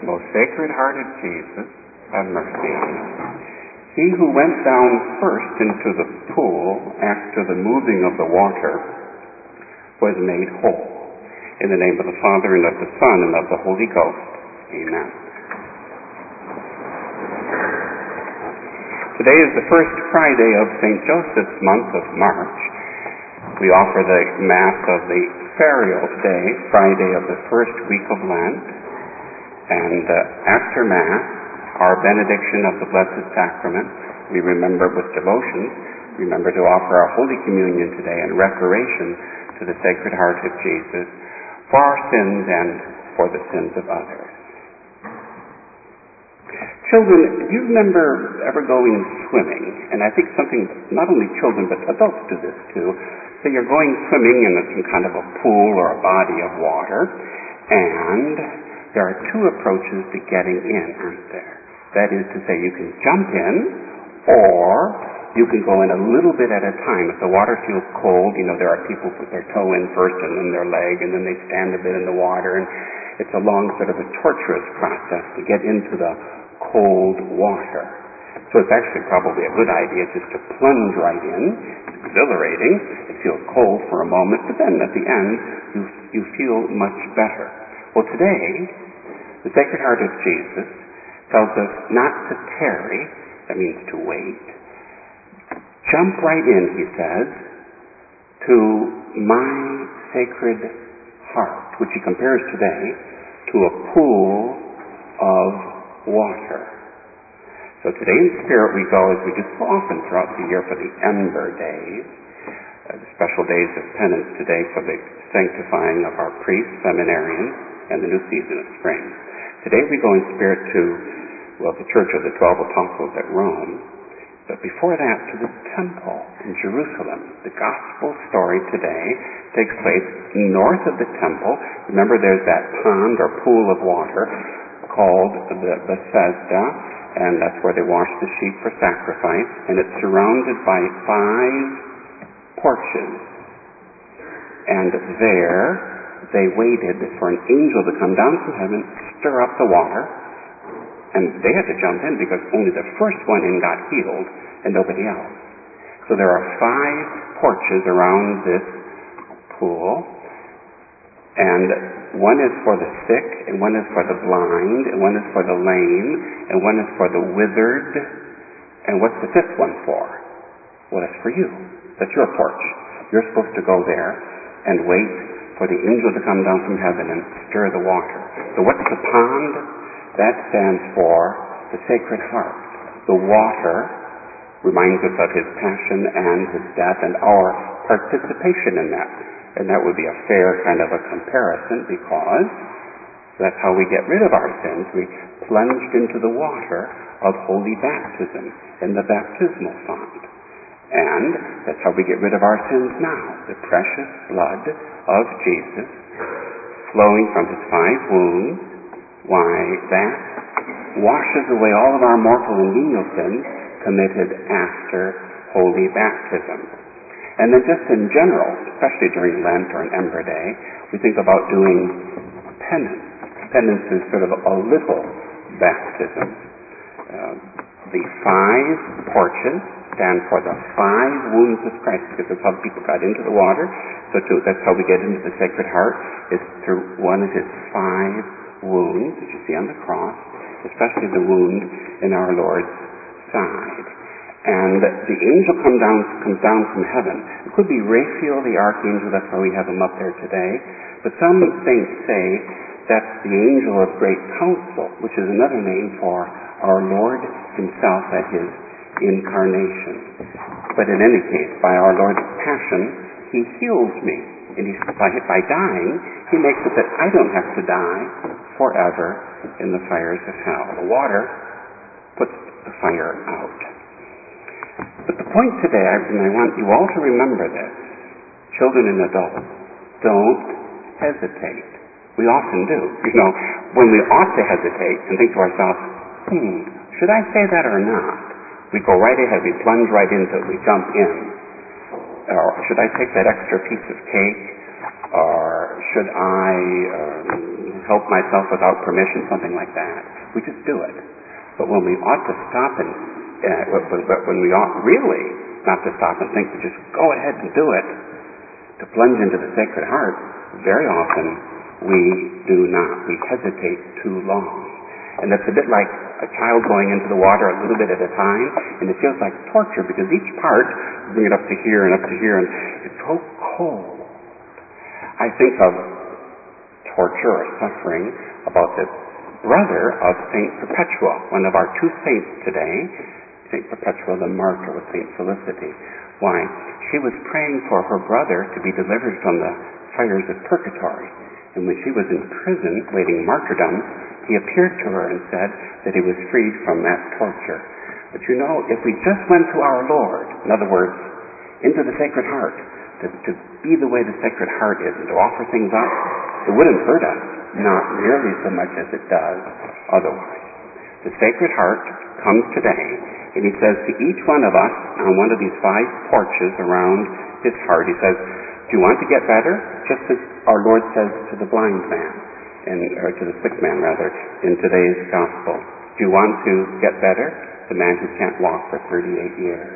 O Sacred Heart of Jesus, have mercy. He who went down first into the pool after the moving of the water was made whole. In the name of the Father, and of the Son, and of the Holy Ghost. Amen. Today is the first Friday of St. Joseph's month of March. We offer the Mass of the Ferial Day, Friday of the first week of Lent, and after Mass, our benediction of the Blessed Sacrament. We remember with devotions, remember to offer our Holy Communion today in reparation to the Sacred Heart of Jesus for our sins and for the sins of others. Children, do you remember ever going swimming? And I think something, not only children, but adults do this too. So you're going swimming in some kind of a pool or a body of water, and there are two approaches to getting in, aren't there? That is to say, you can jump in, or you can go in a little bit at a time. If the water feels cold, there are people put their toe in first and then their leg, and then they stand a bit in the water, and it's a long sort of a torturous process to get into the cold water. So it's actually probably a good idea just to plunge right in. It's exhilarating. It feels cold for a moment, but then at the end, you feel much better. Well, today, the Sacred Heart of Jesus tells us not to tarry, that means to wait. Jump right in, he says, to my Sacred Heart, which he compares today to a pool of water. So today in spirit we go, as we do so often throughout the year, for the Ember Days, the special days of penance today for the sanctifying of our priests, seminarians, and the new season of spring. Today we go in spirit to, the Church of the 12 Apostles at Rome, but before that to the temple in Jerusalem. The gospel story today takes place north of the temple. Remember, there's that pond or pool of water called the Bethesda, and that's where they wash the sheep for sacrifice, and it's surrounded by 5 porches. And there they waited for an angel to come down from heaven, stir up the water, and they had to jump in because only the first one in got healed and nobody else. So there are 5 porches around this pool, and one is for the sick, and one is for the blind, and one is for the lame, and one is for the withered. And what's the 5th one for? Well, that's for you. That's your porch. You're supposed to go there and wait for the angel to come down from heaven and stir the water. So what's the pond? That stands for the Sacred Heart. The water reminds us of his passion and his death and our participation in that. And that would be a fair kind of a comparison, because that's how we get rid of our sins. We plunged into the water of holy baptism in the baptismal font. And that's how we get rid of our sins now. The precious blood of Jesus flowing from his 5 wounds, why, that washes away all of our mortal and venial sins committed after holy baptism. And then just in general, especially during Lent or an Ember Day, we think about doing penance. Penance is sort of a little baptism. The 5 porches stand for the 5 wounds of Christ, because that's how people got into the water. So too, that's how we get into the Sacred Heart, is through one of his 5 wounds that you see on the cross, especially the wound in our Lord's side. And the angel comes down from heaven. It could be Raphael the archangel, that's why we have him up there today. But some saints say that's the angel of great counsel, which is another name for our Lord himself at his incarnation. But in any case, by our Lord's passion, he heals me. And by dying, he makes it that I don't have to die forever in the fires of hell. The water puts the fire out. But the point today, and I want you all to remember this, children and adults, don't hesitate. We often do. When we ought to hesitate and think to ourselves, should I say that or not? We go right ahead, we plunge right into it, we jump in. Or should I take that extra piece of cake? Or should I help myself without permission, something like that. We just do it. But when we ought to stop and when we ought really not to stop and think, but just go ahead and do it, to plunge into the Sacred Heart, very often we do not. We hesitate too long. And that's a bit like a child going into the water a little bit at a time, and it feels like torture because each part, bring it up to here and up to here, and it's so cold. I think of torture or suffering about the brother of St. Perpetua, one of our two saints today, St. Perpetua the martyr with St. Felicity. Why? She was praying for her brother to be delivered from the fires of purgatory. And when she was in prison waiting martyrdom, he appeared to her and said that he was freed from that torture. But you know, if we just went to our Lord, in other words, into the Sacred Heart, to be the way the Sacred Heart is and to offer things up, it wouldn't hurt us, not nearly so much as it does otherwise. The Sacred Heart comes today, and he says to each one of us on one of these 5 porches around his heart, he says, do you want to get better? Just as our Lord says to the blind man, or to the sick man rather, in today's gospel. Do you want to get better? The man who can't walk for 38 years.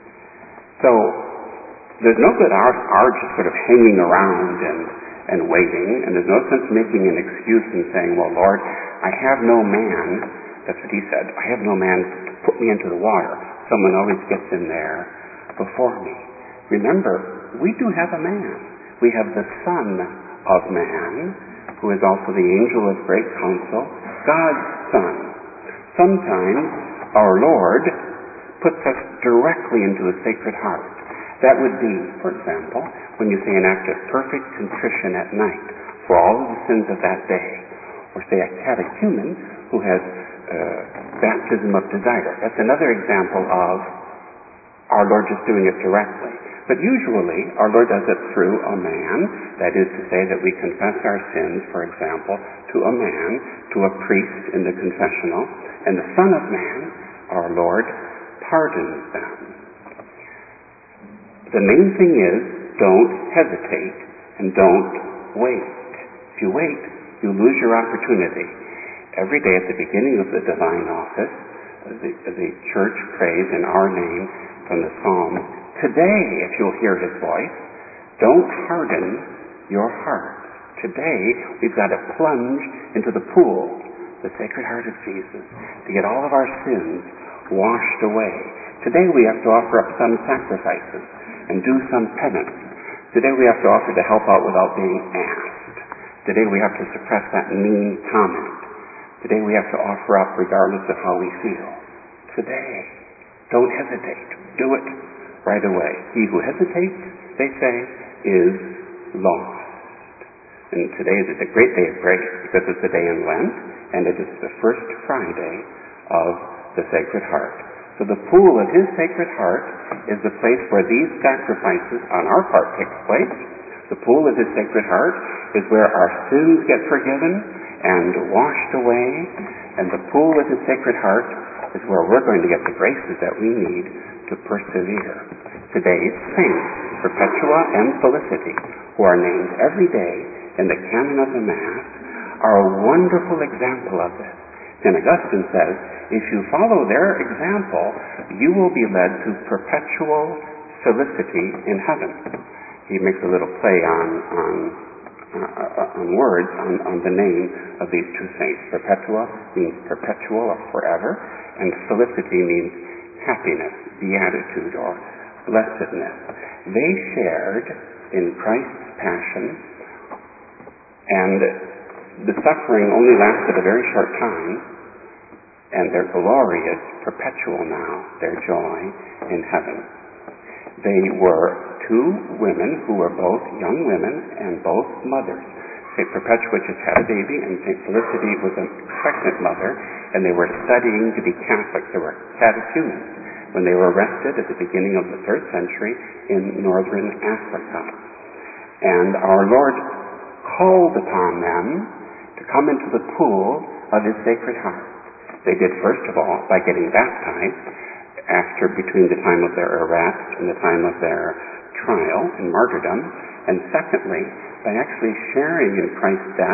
So, there's no good our just sort of hanging around and waiting, and there's no sense making an excuse and saying, well, Lord, I have no man, that's what he said, I have no man to put me into the water. Someone always gets in there before me. Remember, we do have a man. We have the Son of Man, who is also the angel of great counsel, God's Son. Sometimes our Lord puts us directly into the Sacred Heart. That would be, for example, when you say an act of perfect contrition at night for all of the sins of that day, or say a catechumen who has baptism of desire. That's another example of our Lord just doing it directly. But usually, our Lord does it through a man. That is to say that we confess our sins, for example, to a man, to a priest in the confessional, and the Son of Man, our Lord, pardons them. The main thing is, don't hesitate and don't wait. If you wait, you lose your opportunity. Every day at the beginning of the divine office, the church prays in our name from the Psalms, today, if you'll hear his voice, don't harden your hearts. Today, we've got to plunge into the pool, the Sacred Heart of Jesus, to get all of our sins washed away. Today, we have to offer up some sacrifices and do some penance. Today, we have to offer to help out without being asked. Today, we have to suppress that mean comment. Today, we have to offer up regardless of how we feel. Today, don't hesitate. Do it right away. He who hesitates, they say, is lost. And today is a great day of grace because it's a day in Lent, and it is the first Friday of the Sacred Heart. So the pool of his Sacred Heart is the place where these sacrifices on our part take place. The pool of his Sacred Heart is where our sins get forgiven and washed away, and the pool of his Sacred Heart is where we're going to get the graces that we need to persevere. Today's saints, Perpetua and Felicity, who are named every day in the canon of the Mass, are a wonderful example of this. St. Augustine says, if you follow their example, you will be led to perpetual felicity in heaven. He makes a little play on words on the name of these two saints. Perpetua means perpetual or forever, and felicity means happiness, beatitude, or blessedness. They shared in Christ's passion, and the suffering only lasted a very short time, and their glory is perpetual now, their joy in heaven. They were two women who were both young women and both mothers. St. Perpetua just had a baby, and St. Felicity was a pregnant mother, and they were studying to be Catholics. They were catechumens when they were arrested at the beginning of the 3rd century in northern Africa. And our Lord called upon them to come into the pool of his Sacred Heart. They did, first of all, by getting baptized between the time of their arrest and the time of their trial and martyrdom, and secondly, by actually sharing in Christ's death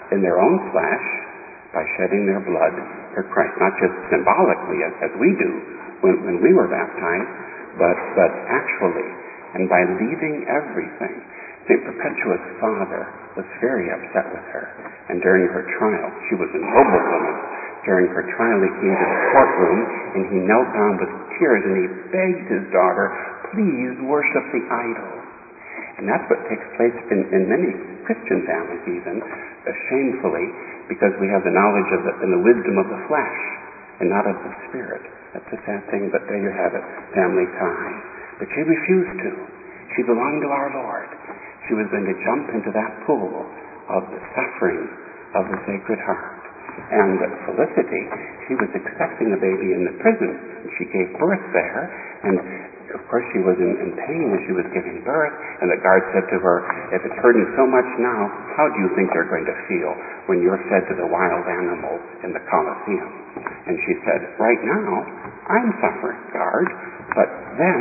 in their own flesh, by shedding their blood for Christ, not just symbolically as we do when we were baptized, but actually, and by leaving everything. St. Perpetua's father was very upset with her, and during her trial, she was a noble woman. During her trial, he came to the courtroom, and he knelt down with tears, and he begged his daughter, please worship the idols. And that's what takes place in many Christian families even, shamefully, because we have the knowledge of and the wisdom of the flesh, and not of the Spirit. That's a sad thing, but there you have it, family ties. But she refused to. She belonged to our Lord. She was going to jump into that pool of the suffering of the Sacred Heart. And Felicity, she was expecting a baby in the prison. She gave birth there, and of course she was in pain as she was giving birth, and the guard said to her, if it's hurting so much now, how do you think they're going to feel when you're fed to the wild animals in the Colosseum? And she said, right now, I'm suffering, guard, but then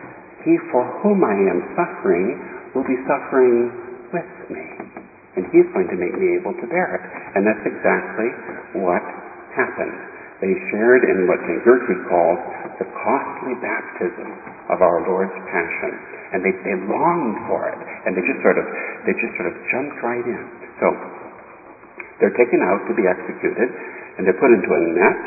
he for whom I am suffering will be suffering with me, and he's going to make me able to bear it. And that's exactly what happened. They shared in what St. Gertrude calls the costly baptism of our Lord's Passion, and they longed for it, and they just sort of jumped right in. So they're taken out to be executed, and they're put into a net,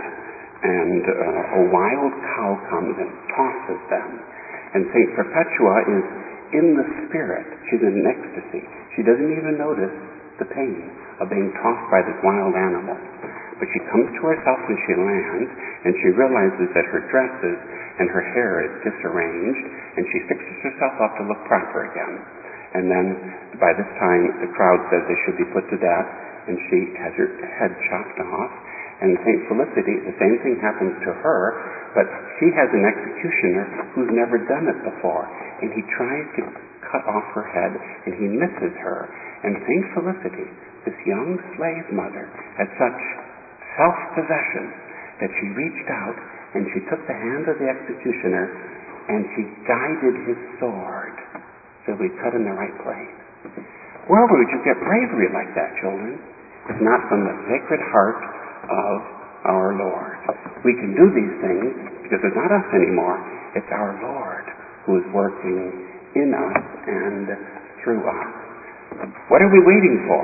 and a wild cow comes and tosses them, and St. Perpetua is in the Spirit. She's in ecstasy. She doesn't even notice the pain of being tossed by this wild animal. But she comes to herself when she lands, and she realizes that her dresses and her hair is disarranged, and she fixes herself up to look proper again. And then, by this time, the crowd says they should be put to death, and she has her head chopped off. And St. Felicity, the same thing happens to her, but she has an executioner who's never done it before, and he tries to cut off her head, and he misses her. And St. Felicity, this young slave mother, had such self-possession that she reached out and she took the hand of the executioner and she guided his sword so we cut in the right place. Where would you get bravery like that, children? It's not from the Sacred Heart of our Lord. We can do these things because it's not us anymore. It's our Lord who is working in us and through us. What are we waiting for?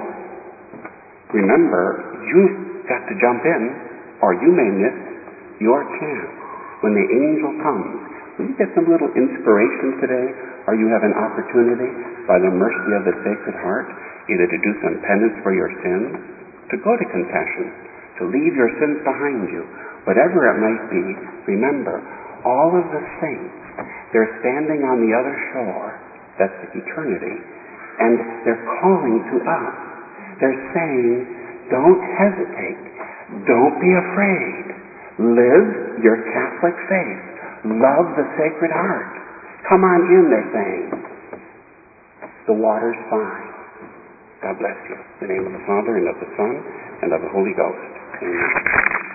Remember, you've got to jump in, or you may miss your chance when the angel comes. Will you get some little inspiration today, or you have an opportunity by the mercy of the Sacred Heart, either to do some penance for your sins, to go to confession, to leave your sins behind you, whatever it might be. Remember, all of the saints, they're standing on the other shore, that's eternity, and they're calling to us. They're saying, don't hesitate. Don't be afraid. Live your Catholic faith. Love the Sacred Heart. Come on in, they're saying. The water's fine. God bless you. In the name of the Father, and of the Son, and of the Holy Ghost. Amen.